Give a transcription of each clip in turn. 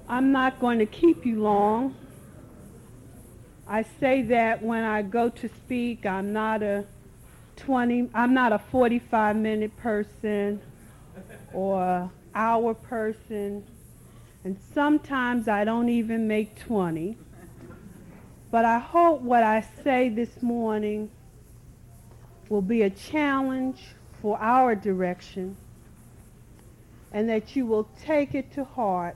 I'm not going to keep you long. I say that when I go to speak, I'm not a 45-minute person or hour person, and sometimes I don't even make 20. But I hope what I say this morning will be a challenge for our direction, and that you will take it to heart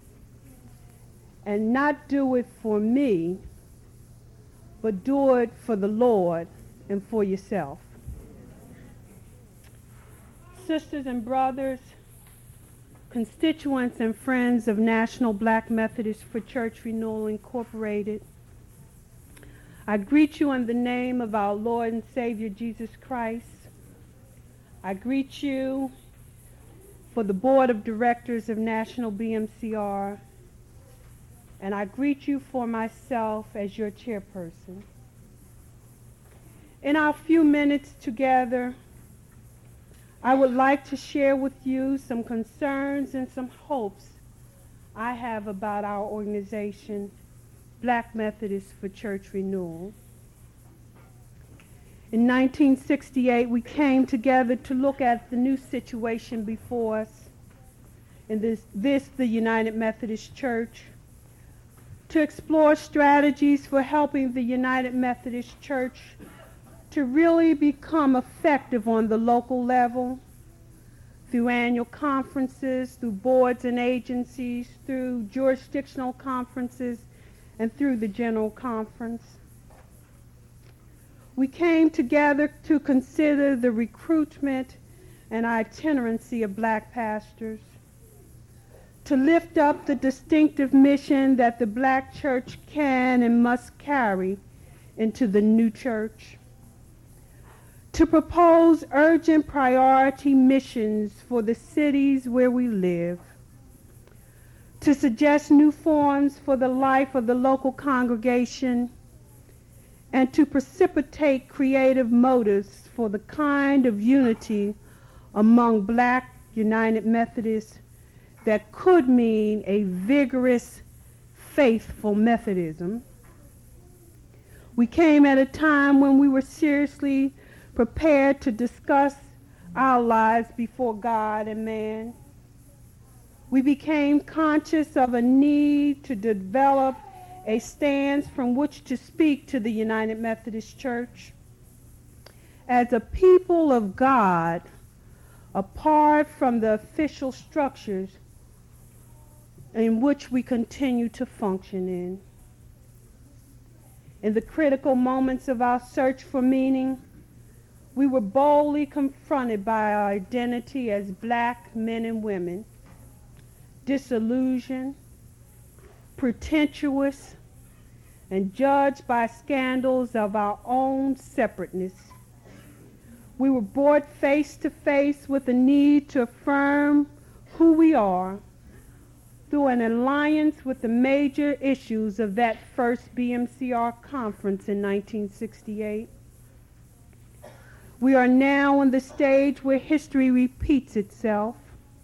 and not do it for me, but do it for the Lord and for yourself. Sisters and brothers, constituents and friends of National Black Methodist for Church Renewal Incorporated, I greet you in the name of our Lord and Savior Jesus Christ. I greet you for the Board of Directors of National BMCR, and I greet you for myself as your chairperson. In our few minutes together, I would like to share with you some concerns and some hopes I have about our organization, Black Methodists for Church Renewal. In 1968, we came together to look at the new situation before us in the United Methodist Church, to explore strategies for helping the United Methodist Church to really become effective on the local level, through annual conferences, through boards and agencies, through jurisdictional conferences, and through the General Conference. We came together to consider the recruitment and itinerancy of black pastors, to lift up the distinctive mission that the black church can and must carry into the new church, to propose urgent priority missions for the cities where we live, to suggest new forms for the life of the local congregation, and to precipitate creative motives for the kind of unity among black United Methodists that could mean a vigorous, faithful Methodism. We came at a time when we were seriously prepared to discuss our lives before God and man. We became conscious of a need to develop a stance from which to speak to the United Methodist Church as a people of God, apart from the official structures in which we continue to function in. In the critical moments of our search for meaning, we were boldly confronted by our identity as black men and women, disillusioned, pretentious, and judged by scandals of our own separateness. We were brought face to face with the need to affirm who we are through an alliance with the major issues of that first BMCR conference in 1968. We are now on the stage where history repeats itself.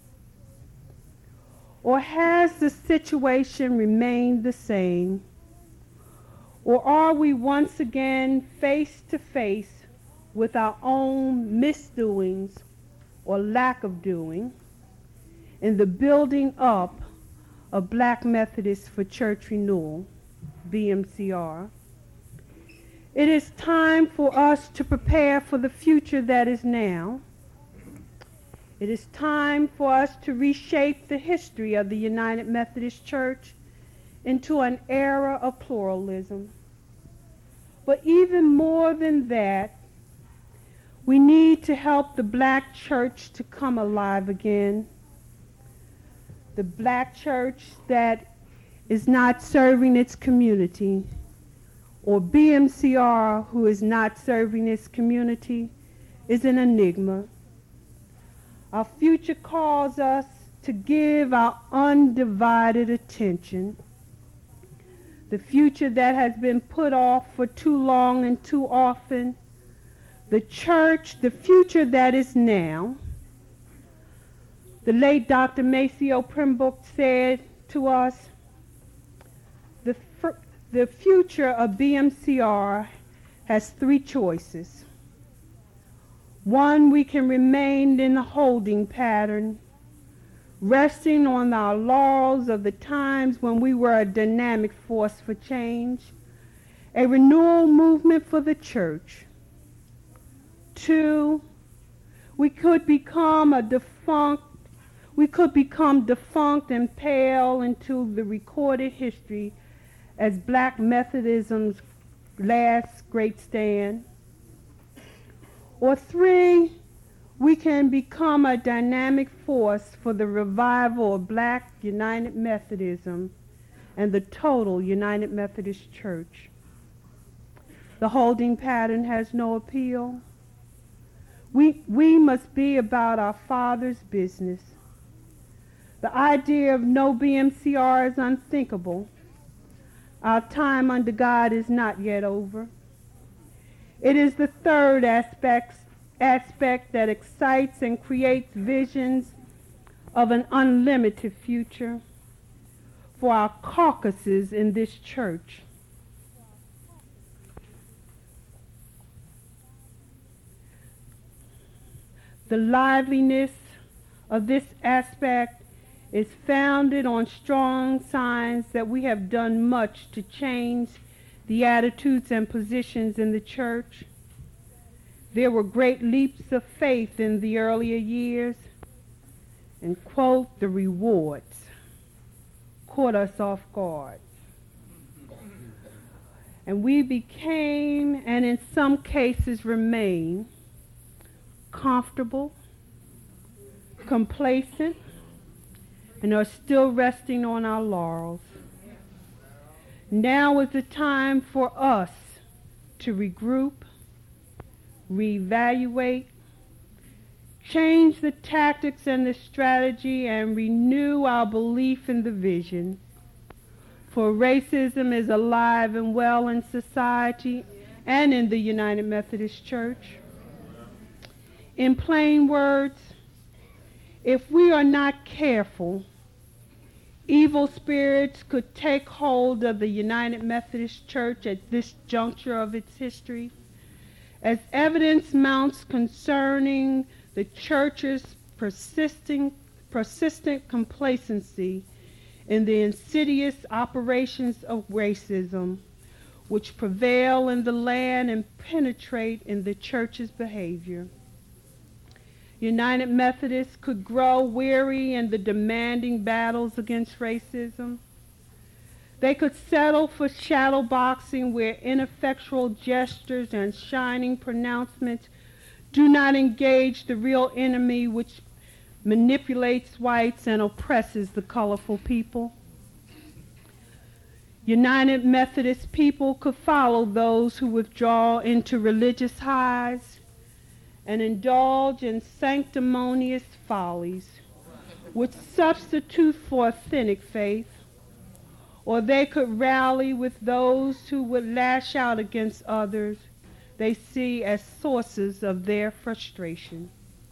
Or has the situation remained the same? Or are we once again face to face with our own misdoings or lack of doing in the building up of Black Methodists for Church Renewal, BMCR? It is time for us to prepare for the future that is now. It is time for us to reshape the history of the United Methodist Church into an era of pluralism. But even more than that, we need to help the black church to come alive again. The black church that is not serving its community, or BMCR who is not serving its community, is an enigma. Our future calls us to give our undivided attention. The future that has been put off for too long and too often. The church, the future that is now. The late Dr. Maceo Pembroke said to us, The future of BMCR has three choices. One, we can remain in the holding pattern, resting on our laurels of the times when we were a dynamic force for change, a renewal movement for the church. Two, we could become defunct and pale into the recorded history as Black Methodism's last great stand. Or three, we can become a dynamic force for the revival of Black United Methodism and the total United Methodist Church. The holding pattern has no appeal. We must be about our Father's business. The idea of no BMCR is unthinkable. Our time under God is not yet over. It is the third aspect that excites and creates visions of an unlimited future for our caucuses in this church. The liveliness of this aspect is founded on strong signs that we have done much to change the attitudes and positions in the church. There were great leaps of faith in the earlier years, and, quote, the rewards caught us off guard. And we became, and in some cases remain, comfortable, complacent, and are still resting on our laurels. Now is the time for us to regroup, reevaluate, change the tactics and the strategy, and renew our belief in the vision. For racism is alive and well in society and in the United Methodist Church. In plain words, if we are not careful, evil spirits could take hold of the United Methodist Church at this juncture of its history, as evidence mounts concerning the church's persistent complacency in the insidious operations of racism which prevail in the land and penetrate in the church's behavior. United Methodists could grow weary in the demanding battles against racism. They could settle for shadow boxing where ineffectual gestures and shining pronouncements do not engage the real enemy which manipulates whites and oppresses the colorful people. United Methodist people could follow those who withdraw into religious highs and indulge in sanctimonious follies which substitute for authentic faith, or they could rally with those who would lash out against others they see as sources of their frustration.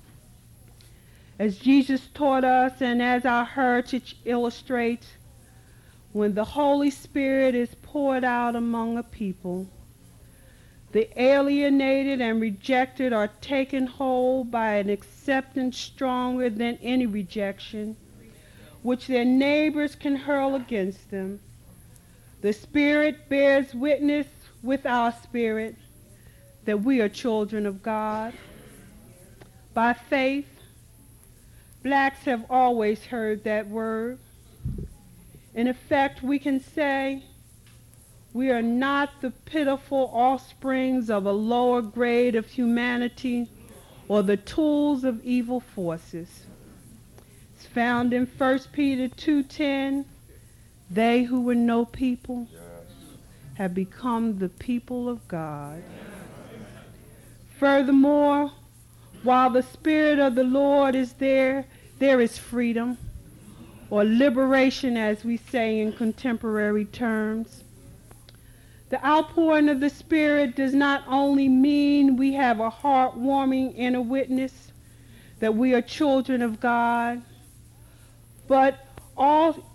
As Jesus taught us and as our heritage illustrates, when the Holy Spirit is poured out among a people, the alienated and rejected are taken hold by an acceptance stronger than any rejection, which their neighbors can hurl against them. The Spirit bears witness with our spirit that we are children of God. By faith, blacks have always heard that word. In effect, we can say, we are not the pitiful offsprings of a lower grade of humanity or the tools of evil forces. It's found in 1 Peter 2:10, they who were no people have become the people of God. Furthermore, while the Spirit of the Lord is there, there is freedom, or liberation as we say in contemporary terms. The outpouring of the Spirit does not only mean we have a heartwarming inner witness that we are children of God, but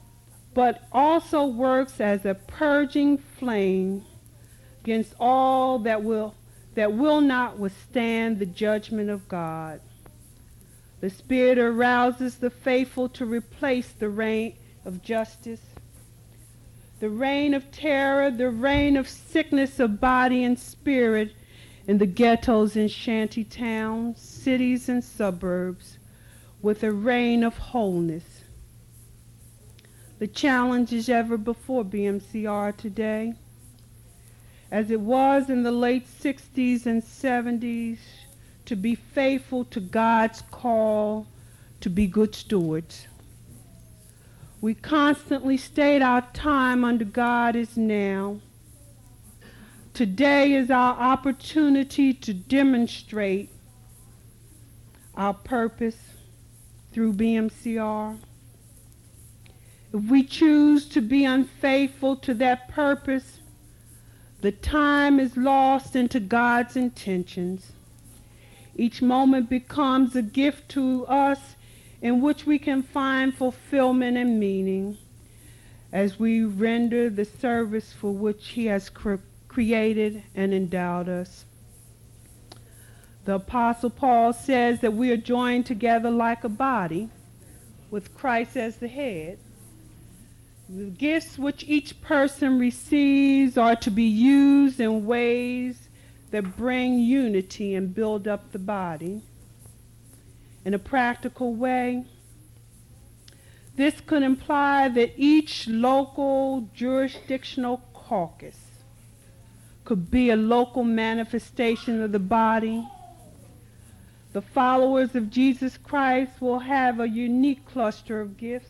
but also works as a purging flame against all that will not withstand the judgment of God. The Spirit arouses the faithful to replace the reign of justice, the reign of terror, the reign of sickness of body and spirit in the ghettos and shanty towns, cities and suburbs, with a reign of wholeness. The challenge is ever before BMCR today, as it was in the late 60s and 70s, to be faithful to God's call to be good stewards. We constantly state our time under God is now. Today is our opportunity to demonstrate our purpose through BMCR. If we choose to be unfaithful to that purpose, the time is lost into God's intentions. Each moment becomes a gift to us in which we can find fulfillment and meaning as we render the service for which He has created and endowed us. The Apostle Paul says that we are joined together like a body with Christ as the head. The gifts which each person receives are to be used in ways that bring unity and build up the body. In a practical way, this could imply that each local jurisdictional caucus could be a local manifestation of the body. The followers of Jesus Christ will have a unique cluster of gifts.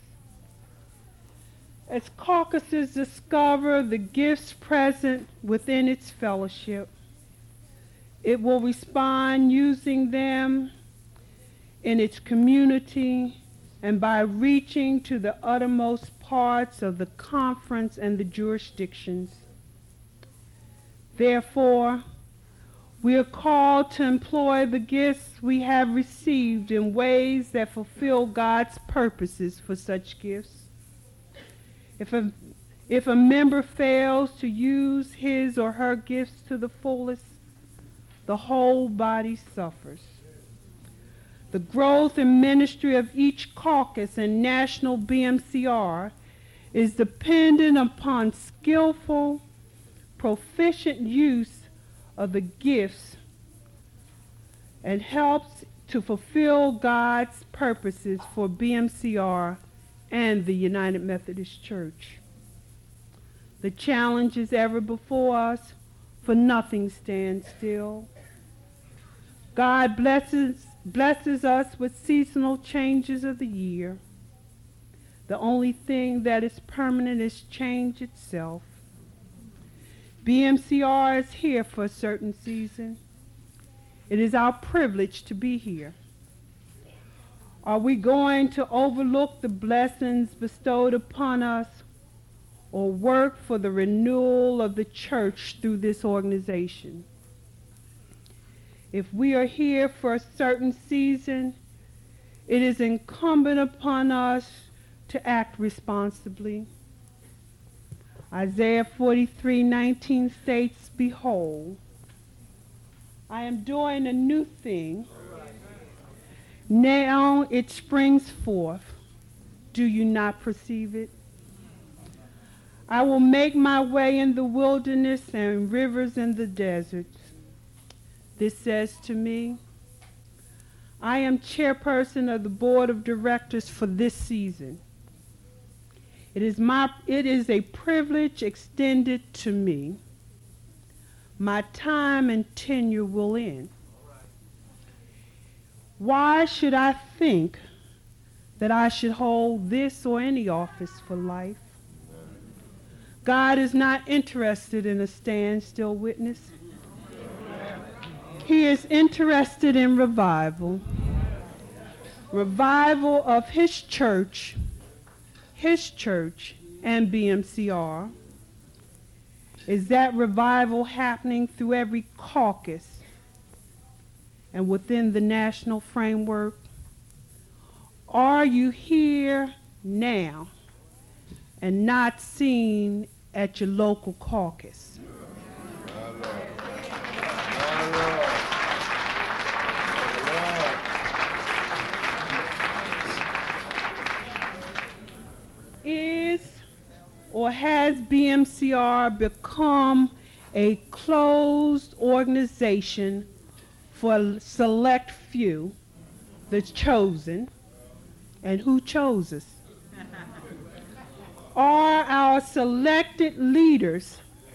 As caucuses discover the gifts present within its fellowship, it will respond using them in its community and by reaching to the uttermost parts of the conference and the jurisdictions. Therefore, we are called to employ the gifts we have received in ways that fulfill God's purposes for such gifts. If a member fails to use his or her gifts to the fullest, the whole body suffers. The growth and ministry of each caucus and national BMCR is dependent upon skillful, proficient use of the gifts and helps to fulfill God's purposes for BMCR and the United Methodist Church. The challenge is ever before us, for nothing stands still. God blesses us with seasonal changes of the year. The only thing that is permanent is change itself. BMCR is here for a certain season. It is our privilege to be here. Are we going to overlook the blessings bestowed upon us or work for the renewal of the church through this organization? If we are here for a certain season, it is incumbent upon us to act responsibly. Isaiah 43:19 states, "Behold, I am doing a new thing. Now it springs forth. Do you not perceive it? I will make my way in the wilderness and rivers in the deserts." This says to me, I am chairperson of the board of directors for this season. It is a privilege extended to me. My time and tenure will end. Why should I think that I should hold this or any office for life? God is not interested in a standstill witness. He is interested in revival. Revival of His church and BMCR. Is that revival happening through every caucus and within the national framework? Are you here now and not seen at your local caucus. Is or has BMCR become a closed organization for a select few, the chosen? And who chose us? Are our selected leaders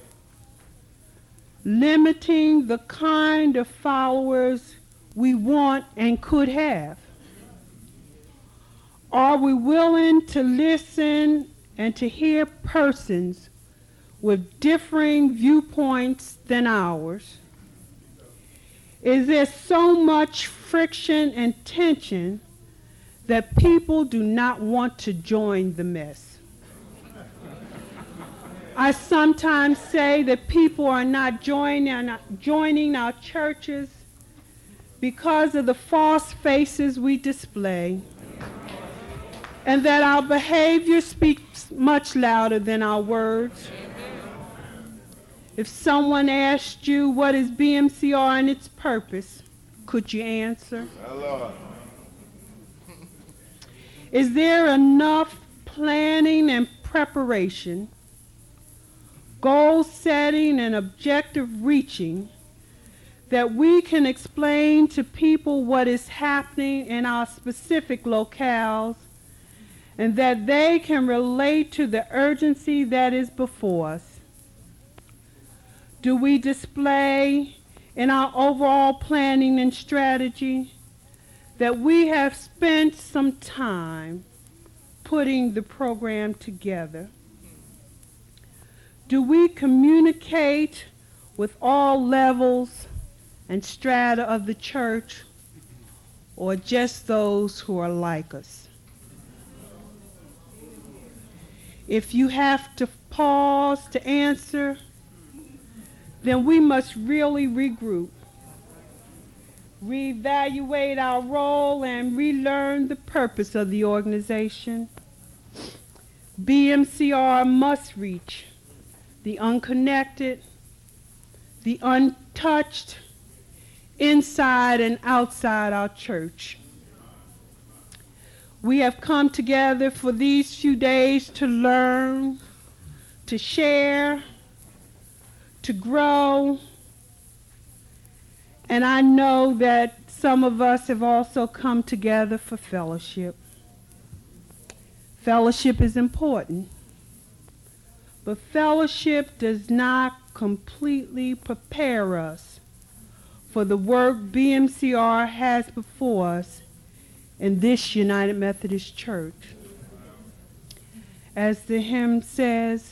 limiting the kind of followers we want and could have? Are we willing to listen and to hear persons with differing viewpoints than ours? Is there so much friction and tension that people do not want to join the mess? I sometimes say that people are not joining our churches because of the false faces we display, and that our behavior speaks much louder than our words. If someone asked you what is BMCR and its purpose, could you answer? Hello. Is there enough planning and preparation, goal setting and objective reaching that we can explain to people what is happening in our specific locales, and that they can relate to the urgency that is before us? Do we display in our overall planning and strategy that we have spent some time putting the program together? Do we communicate with all levels and strata of the church, or just those who are like us? If you have to pause to answer, then we must really regroup, reevaluate our role, and relearn the purpose of the organization. BMCR must reach the unconnected, the untouched, inside and outside our church. We have come together for these few days to learn, to share, to grow, and I know that some of us have also come together for fellowship. Fellowship is important, but fellowship does not completely prepare us for the work BMCR has before us in this United Methodist Church. As the hymn says,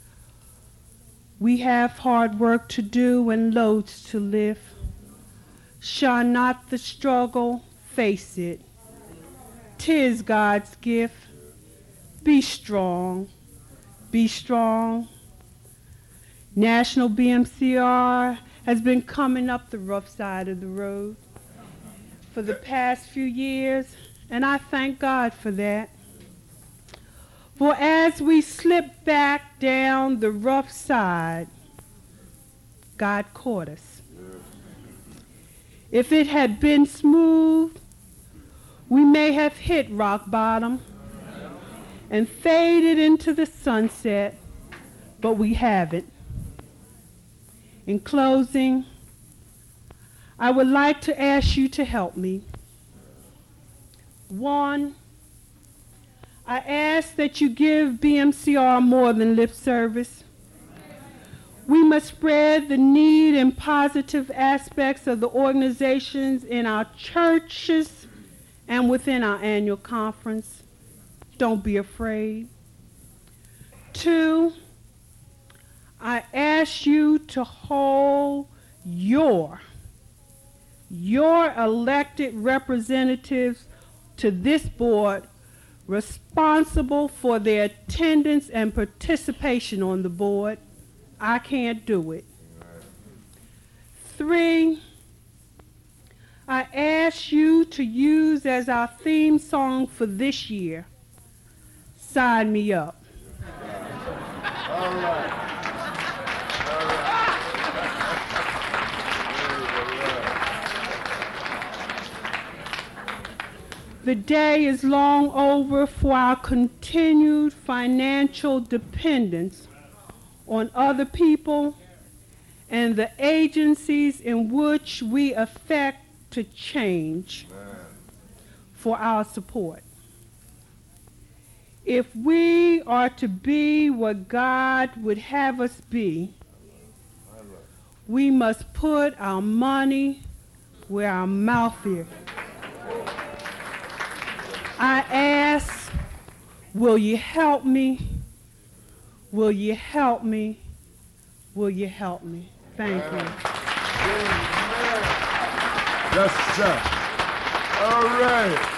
we have hard work to do and loads to lift. Shun not the struggle, face it. 'Tis God's gift. Be strong, be strong. National BMCR has been coming up the rough side of the road for the past few years, and I thank God for that. For as we slip back down the rough side, God caught us. If it had been smooth, we may have hit rock bottom and faded into the sunset, but we haven't. In closing, I would like to ask you to help me. 1, I ask that you give BMCR more than lip service. We must spread the need and positive aspects of the organizations in our churches and within our annual conference. Don't be afraid. 2, I ask you to hold your elected representatives to this board responsible for their attendance and participation on the board. I can't do it. 3, I ask you to use as our theme song for this year, Sign Me Up. All right. All right. The day is long over for our continued financial dependence on other people and the agencies in which we affect to change for our support. If we are to be what God would have us be, we must put our money where our mouth is. I ask, will you help me? Will you help me? Will you help me? Thank you. Yes, sir. All right.